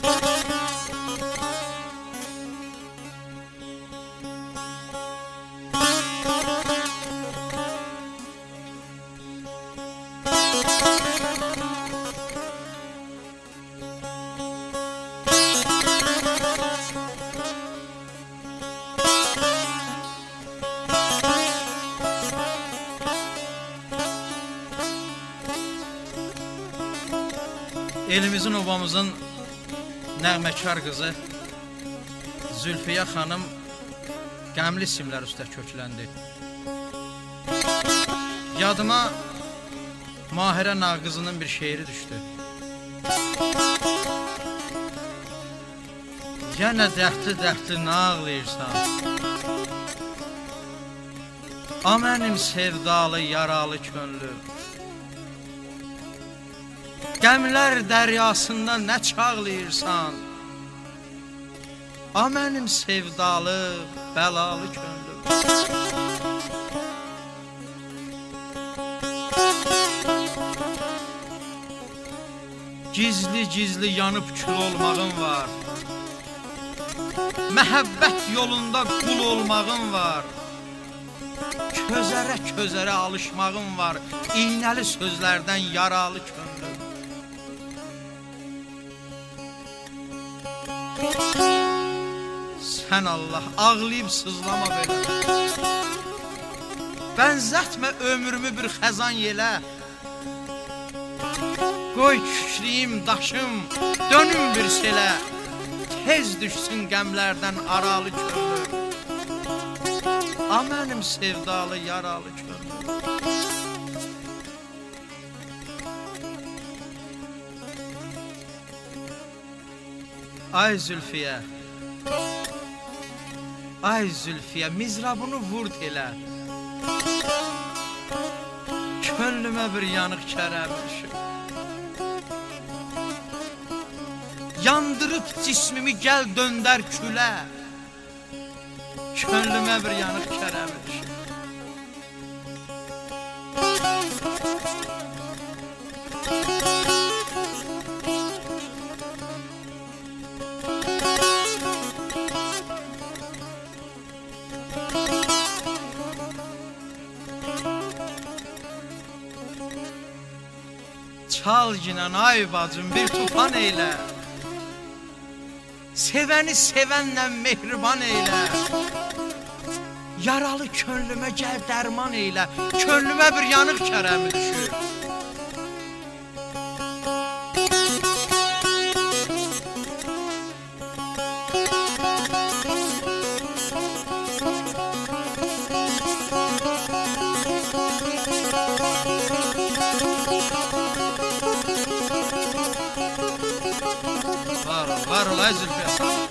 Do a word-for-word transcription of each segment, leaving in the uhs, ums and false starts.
Elimizin, obamızın nəğməkar qızı Zülfiyə xanım qəmli simlər üstə kökləndi. Yadıma Mahirə Nağızının bir şeiri düşdü. Yenə dəxti-dəxti nağlayırsan, a mənim sevdalı, yaralı könlüm. Qəmlər dəryasında nə çağlayırsan, a mənim sevdalı, bəlalı könlüm. Gizli-gizli yanıb kül olmağın var, məhəbbət yolunda qul olmağın var, közərə-közərə alışmağın var, iynəli sözlərdən yaralı könlüm. Sən Allah, ağlayıb sızlama belə, bənzətmə ömrümü bir xəzan yelə. Qoy kükriyim, daşım, dönüm bir selə, tez düşsün qəmlərdən aralı könlüm, a mənim sevdalı, yaralı könlüm. Ay Zülfiyə, ay Zülfiyə, mizrabını vurd elə, könlümə bir yanıq kərəm düşüb. Yandırıb cismimi gəl döndər külə, könlümə bir yanıq kərəm düşüb. Çal ginən ay bacım, bir tufan eylə, sevəni sevənlə mehriban eylə, yaralı könlümə gəl dərman eylə, könlümə bir yanıq kərəmi düşür. Var ol ay Zülfiyə.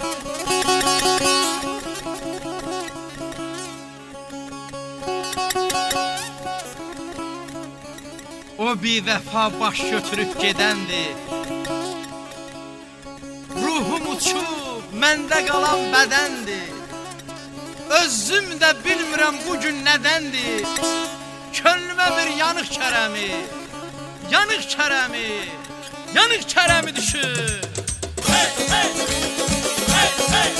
O bir vəfa baş götürüb gedəndir, ruhum uçub, məndə qalan bədəndir, özüm də bilmirəm bugün nədəndir, könlümə bir yanıq kərəmi, yanıq kərəmi, yanıq kərəmi düşür. Hey, hey, hey, hey.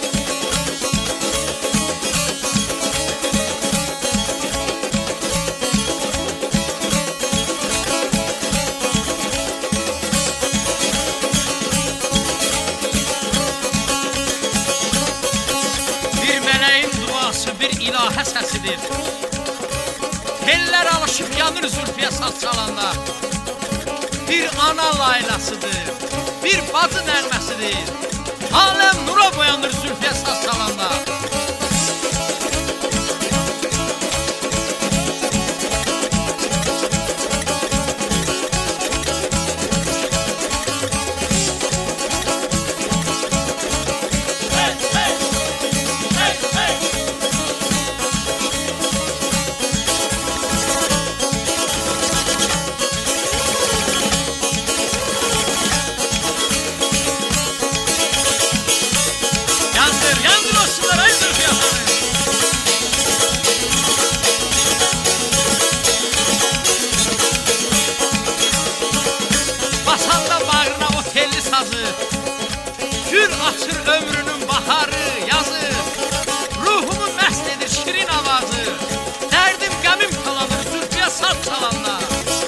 Bir meleğin duası, bir ilahə səsidir. Tellər alışıb yanır Zülfiyə saz çalanda. Bir ana laylasıdır, bir bacı nərməsidir. Aləm nura boyanır Zülfiyə saz çalanda. açır ömrünün baharı, yazı. Ruhumu məst edir şirin avazı. Dərdim, qəmim kalanır zülfiyə saz çalanda.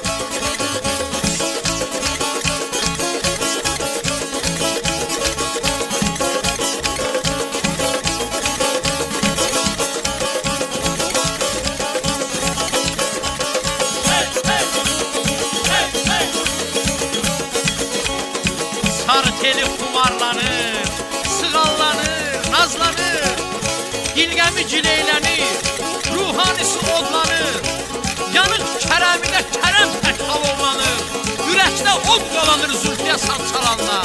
Sarı teli xumarlanır, sığallanır, nazlanır. Dilgəmi gileylənir, ruhanisi odlanır. Yanıq kərəmidə kərəm tək alovlanır. Ürəkdə od qalanır zülfiyə saz çalanda.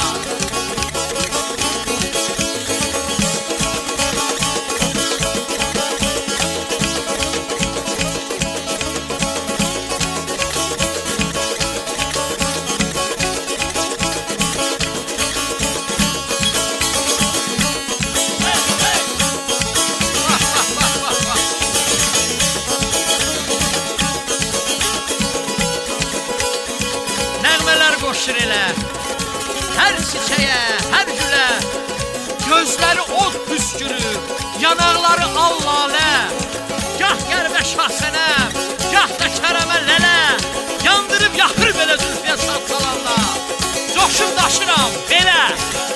Nəğmələr qoşur elə, hər çiçəyə, hər gülə. Gözləri od püskürür, yanaqları al-lalə. Gah qərbə şahsənəm, gah da kərəmə lələ. Yandırıb yaxır belə zülfiyə saz çalanda. Coşub daşıram belə.